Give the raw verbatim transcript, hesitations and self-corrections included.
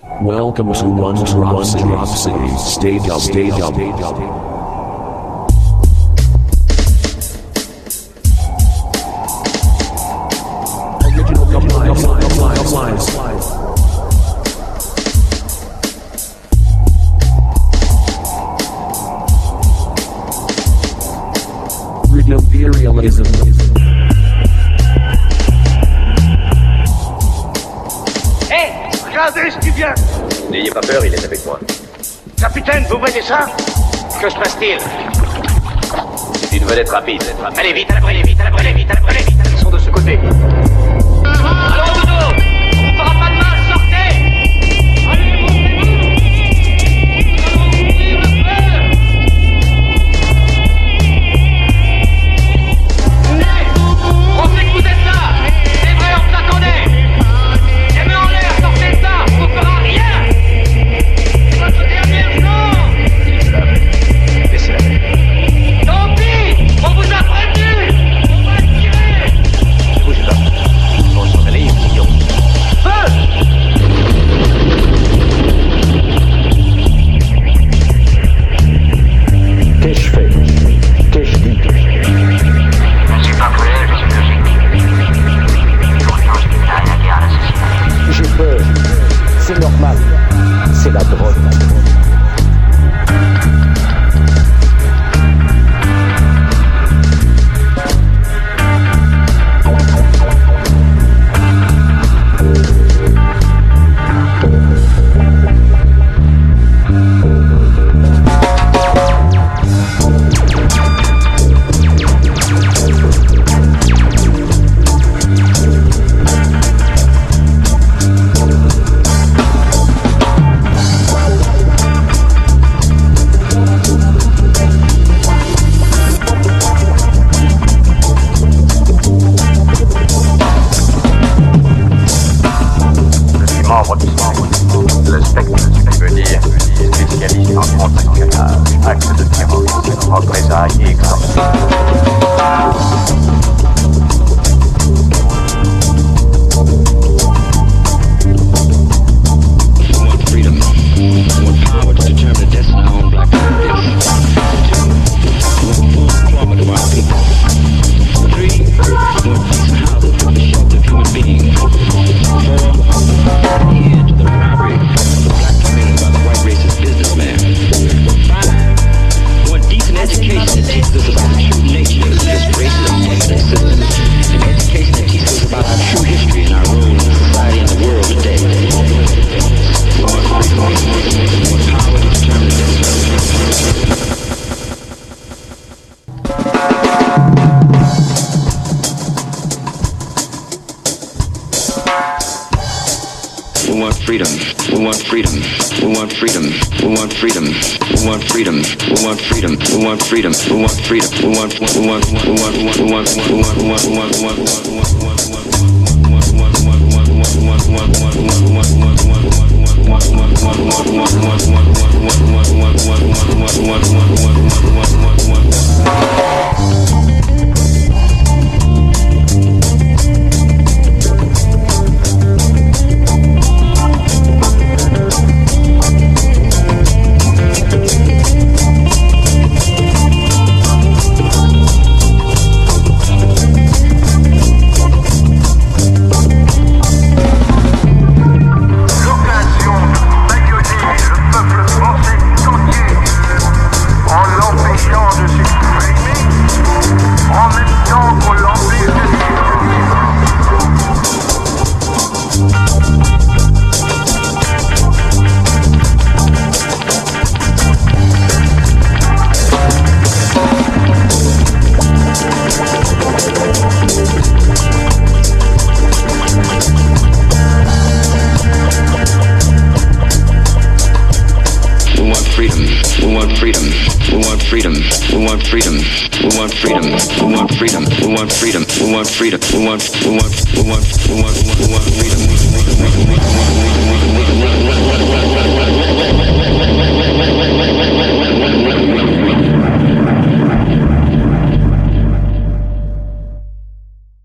Welcome to One Drop City. Stay up, stay up, stay up. Original compliance, compliance, compliance. Imperialism. Hé, hey, regardez ce qui vient. N'ayez pas peur, il est avec moi. Capitaine, vous voyez ça? Que se passe-t-il? C'est une vedette rapide. Allez vite, à la brûlée, vite, à la brûlée, vite, à la brûlée, vite. Ils sont de ce côté. Allons, Dodo, on vous fera pas de mal, sortez. Allez, montrez-vous. Nous allons ouvrir le feu. On sait que vous êtes là. C'est vrai, on s'attendait. Les mains en l'air, sortez de ça. On ne fera rien. C'est votre dernière chance. Laissez-la. Tant pis, on vous a prévenu. On va tirer. Ne bougez pas. Ils vont s'en aller, ils vont. Feu. Qu'ai-je fait? Qu'ai-je dit? Je ne suis pas cruel, je suis logique. Pourtant, je n'ai rien à dire à l'assassinat. J'ai peur. C'est normal. C'est la drogue. Membre du le spectre, ce qui veut dire spécialiste en contre-espionage, acte de terrorisme, représailles et extorsion. Freedom, want power to determine the destiny of our own black communities. Two, want full employment of our people. Three, want decent housing for the shelter of human beings. Four, end to the robbery of the black community by the white racist businessman. Five, want decent education that teaches us about the true nature of this racist economic system. An education that teaches us about our true history and our role in society and the world today. Want freedom, want power to determine the destiny. We want freedom. We want freedom. We want freedom. We want freedom. We want freedom. We want freedom. We want freedom. We want freedom. We want we want we want we want we want we want we want we want we want we want freedom. We want freedom. We want freedom. We want freedom. We want freedom. We want freedom. We want freedom. We want we want we want we want we want freedom.